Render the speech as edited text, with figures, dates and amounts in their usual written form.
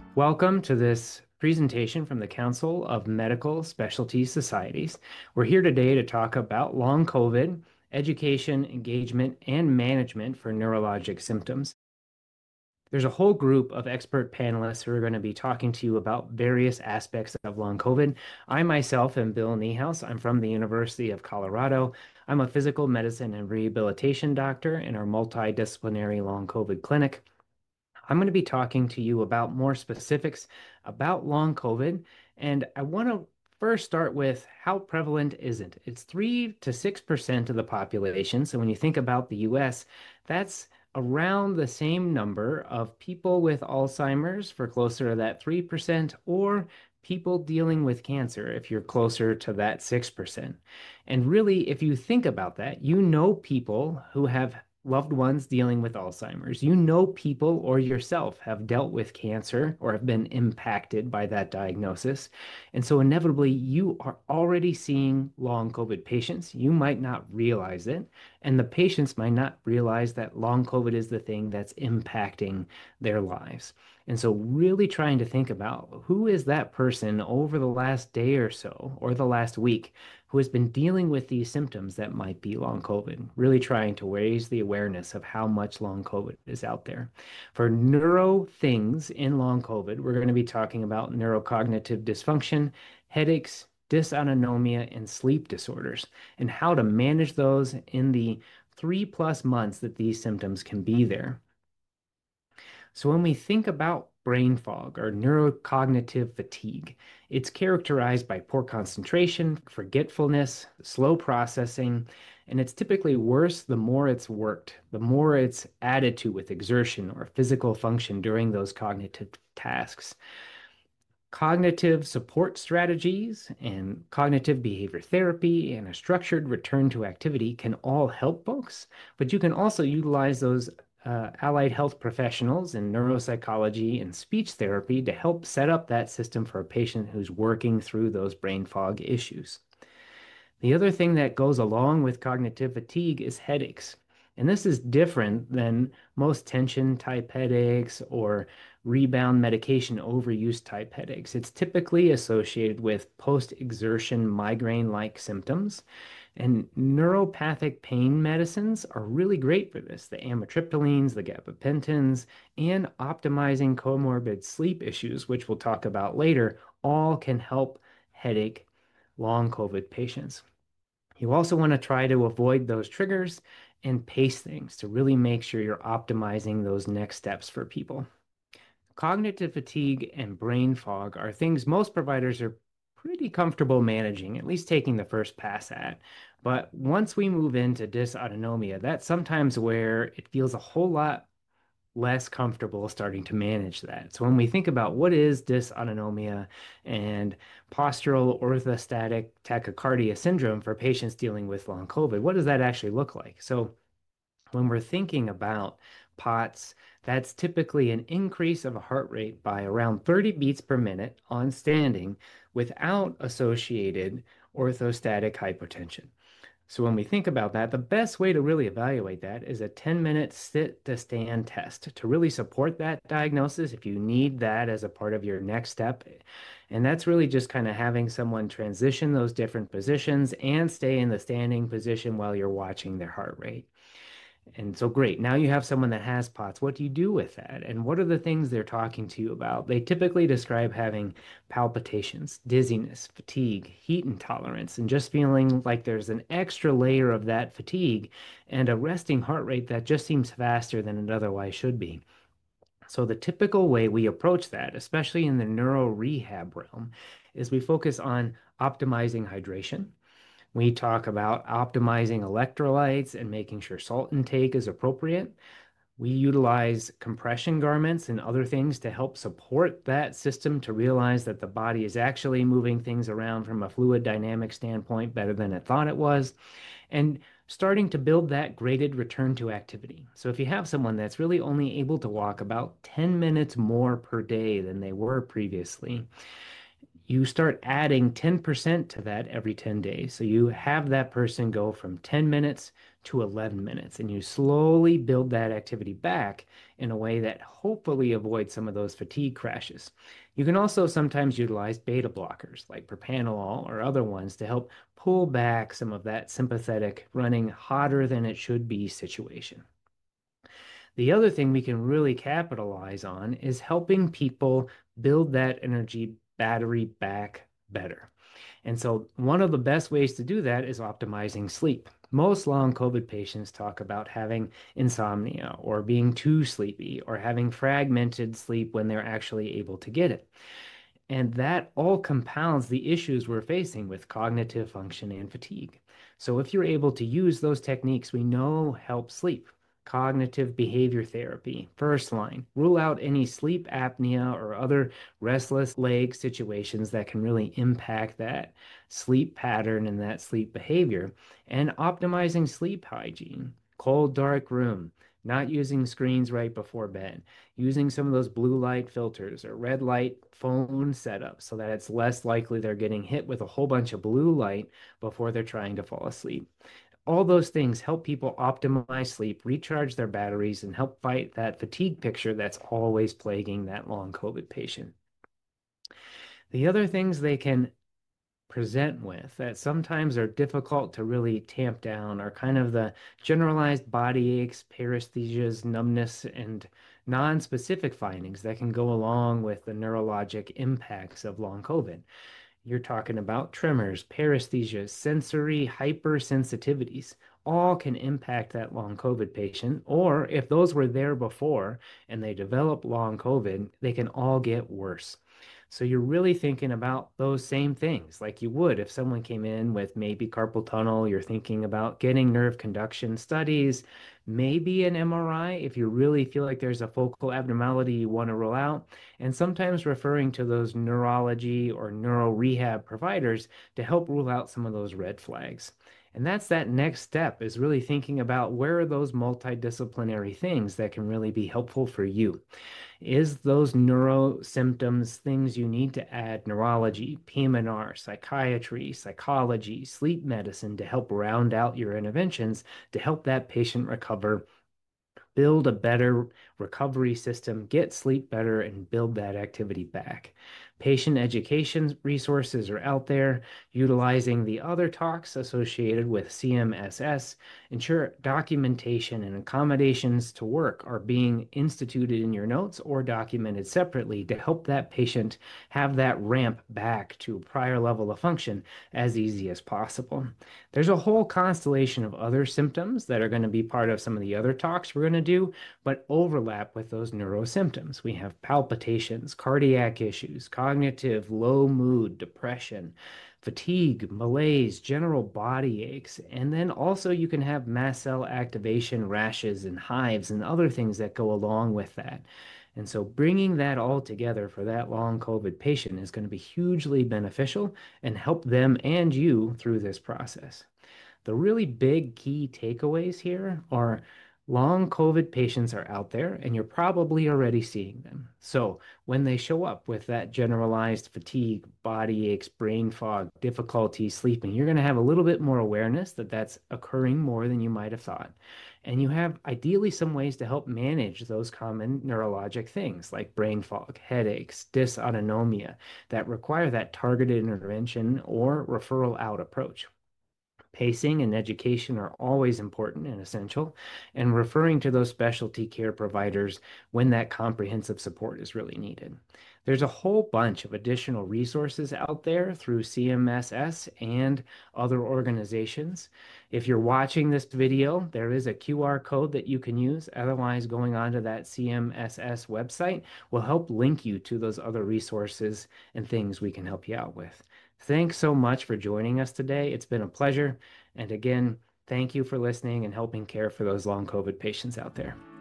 Welcome to this presentation from the Council of Medical Specialty Societies. We're here today to talk about long COVID, education, engagement, and management for neurologic symptoms. There's a whole group of expert panelists who are going to be talking to you about various aspects of long COVID. I myself am Bill Niehaus. I'm from the University of Colorado. I'm a physical medicine and rehabilitation doctor in our multidisciplinary long COVID clinic. I'm going to be talking to you about more specifics about long COVID. And I want to first start with how prevalent is it? It's 3 to 6% of the population. So when you think about the US, that's around the same number of people with Alzheimer's for closer to that 3%, or people dealing with cancer if you're closer to that 6%. And really, if you think about that, you know people who have loved ones dealing with Alzheimer's. You know people or yourself have dealt with cancer or have been impacted by that diagnosis. And so inevitably, you are already seeing long COVID patients. You might not realize it, and the patients might not realize that long COVID is the thing that's impacting their lives. And so, really trying to think about who is that person over the last day or so, or the last week, who has been dealing with these symptoms that might be long COVID, really trying to raise the awareness of how much long COVID is out there. For neuro things in long COVID, we're going to be talking about neurocognitive dysfunction, headaches, dysautonomia, and sleep disorders, and how to manage those in the 3+ months that these symptoms can be there. So when we think about brain fog or neurocognitive fatigue, it's characterized by poor concentration, forgetfulness, slow processing, and it's typically worse the more it's worked, the more it's added to with exertion or physical function during those cognitive tasks. Cognitive support strategies and cognitive behavior therapy and a structured return to activity can all help folks, but you can also utilize those allied health professionals in neuropsychology and speech therapy to help set up that system for a patient who's working through those brain fog issues. The other thing that goes along with cognitive fatigue is headaches. And this is different than most tension type headaches or rebound medication overuse type headaches. It's typically associated with post exertion migraine like symptoms. And neuropathic pain medicines are really great for this. The amitriptylines, the gabapentins, and optimizing comorbid sleep issues, which we'll talk about later, all can help headache long COVID patients. You also want to try to avoid those triggers and pace things to really make sure you're optimizing those next steps for people. Cognitive fatigue and brain fog are things most providers are pretty comfortable managing, at least taking the first pass at. But once we move into dysautonomia, that's sometimes where it feels a whole lot less comfortable starting to manage that. So when we think about what is dysautonomia and postural orthostatic tachycardia syndrome for patients dealing with long COVID, what does that actually look like? So when we're thinking about POTS, that's typically an increase of a heart rate by around 30 beats per minute on standing without associated orthostatic hypotension. So when we think about that, the best way to really evaluate that is a 10-minute sit to stand test to really support that diagnosis if you need that as a part of your next step. And that's really just kind of having someone transition those different positions and stay in the standing position while you're watching their heart rate. And so great. Now you have someone that has POTS. What do you do with that? And what are the things they're talking to you about? They typically describe having palpitations, dizziness, fatigue, heat intolerance, and just feeling like there's an extra layer of that fatigue and a resting heart rate that just seems faster than it otherwise should be. So the typical way we approach that, especially in the neuro rehab realm, is we focus on optimizing hydration. We talk about optimizing electrolytes and making sure salt intake is appropriate. We utilize compression garments and other things to help support that system to realize that the body is actually moving things around from a fluid dynamic standpoint better than it thought it was. And starting to build that graded return to activity. So if you have someone that's really only able to walk about 10 minutes more per day than they were previously, you start adding 10% to that every 10 days. So you have that person go from 10 minutes to 11 minutes. And you slowly build that activity back in a way that hopefully avoids some of those fatigue crashes. You can also sometimes utilize beta blockers like propranolol or other ones to help pull back some of that sympathetic running hotter than it should be situation. The other thing we can really capitalize on is helping people build that energy battery back better. And so, one of the best ways to do that is optimizing sleep. Most long COVID patients talk about having insomnia or being too sleepy or having fragmented sleep when they're actually able to get it. And that all compounds the issues we're facing with cognitive function and fatigue. So, if you're able to use those techniques we know help sleep, cognitive behavior therapy, first line, rule out any sleep apnea or other restless leg situations that can really impact that sleep pattern and that sleep behavior, and optimizing sleep hygiene, cold, dark room. Not using screens right before bed, using some of those blue light filters or red light phone setups so that it's less likely they're getting hit with a whole bunch of blue light before they're trying to fall asleep. All those things help people optimize sleep, recharge their batteries, and help fight that fatigue picture that's always plaguing that long COVID patient. The other things they can present with that sometimes are difficult to really tamp down are kind of the generalized body aches, paresthesias, numbness, and non-specific findings that can go along with the neurologic impacts of long COVID. You're talking about tremors, paresthesias, sensory hypersensitivities. All can impact that long COVID patient, or if those were there before and they develop long COVID, they can all get worse. So you're really thinking about those same things like you would if someone came in with maybe carpal tunnel. You're thinking about getting nerve conduction studies, maybe an MRI if you really feel like there's a focal abnormality you want to rule out, and sometimes referring to those neurology or neuro rehab providers to help rule out some of those red flags. And that's that next step is really thinking about where are those multidisciplinary things that can really be helpful for you. Is those neuro symptoms things you need to add neurology, PM&R, psychiatry, psychology, sleep medicine to help round out your interventions to help that patient recover, build a better recovery system, get sleep better, and build that activity back. Patient education resources are out there, utilizing the other talks associated with CMSS. Ensure documentation and accommodations to work are being instituted in your notes or documented separately to help that patient have that ramp back to a prior level of function as easy as possible. There's a whole constellation of other symptoms that are going to be part of some of the other talks we're going to do, but overlap with those neuro symptoms. We have palpitations, cardiac issues, cognitive, low mood, depression, fatigue, malaise, general body aches, and then also you can have mast cell activation, rashes, and hives, and other things that go along with that. And so bringing that all together for that long COVID patient is going to be hugely beneficial and help them and you through this process. The really big key takeaways here are long COVID patients are out there and you're probably already seeing them. So when they show up with that generalized fatigue, body aches, brain fog, difficulty sleeping, you're going to have a little bit more awareness that that's occurring more than you might have thought. And you have ideally some ways to help manage those common neurologic things like brain fog, headaches, dysautonomia that require that targeted intervention or referral out approach. Pacing and education are always important and essential, and referring to those specialty care providers when that comprehensive support is really needed. There's a whole bunch of additional resources out there through CMSS and other organizations. If you're watching this video, there is a QR code that you can use. Otherwise, going onto that CMSS website will help link you to those other resources and things we can help you out with. Thanks so much for joining us today. It's been a pleasure. And again, thank you for listening and helping care for those long COVID patients out there.